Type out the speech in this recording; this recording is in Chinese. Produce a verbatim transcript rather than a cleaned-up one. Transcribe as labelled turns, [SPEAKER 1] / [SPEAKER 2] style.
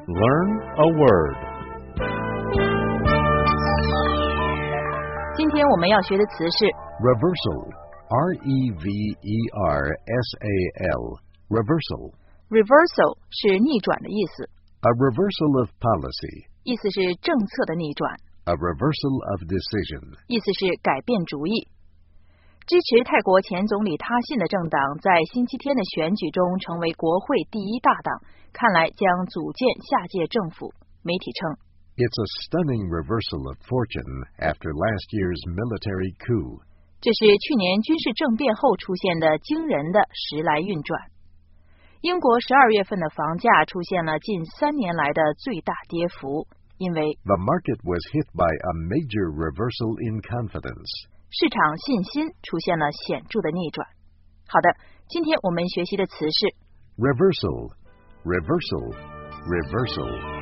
[SPEAKER 1] Learn a word.
[SPEAKER 2] 今天我们要学的词是
[SPEAKER 1] Reversal. R E V E R S A L. Reversal.
[SPEAKER 2] reversal 是逆转的意思，
[SPEAKER 1] A reversal of policy.
[SPEAKER 2] 意思是政策的逆转，
[SPEAKER 1] A reversal of decision.
[SPEAKER 2] 意思是改变主意。支持泰国前总理他信的政党在星期天的选举中成为国会第一大党，看来将组建下届政府。媒体称
[SPEAKER 1] It's a stunning reversal of fortune after last year's military coup.
[SPEAKER 2] 这是去年军事政变后出现的惊人的时来运转。英国十二月份的房价出现了近三年来的最大跌幅，因为
[SPEAKER 1] The market was hit by a major reversal in confidence.
[SPEAKER 2] 市场信心出现了显著的逆转。好的，今天我们学习的词是
[SPEAKER 1] Reversal. Reversal. Reversal.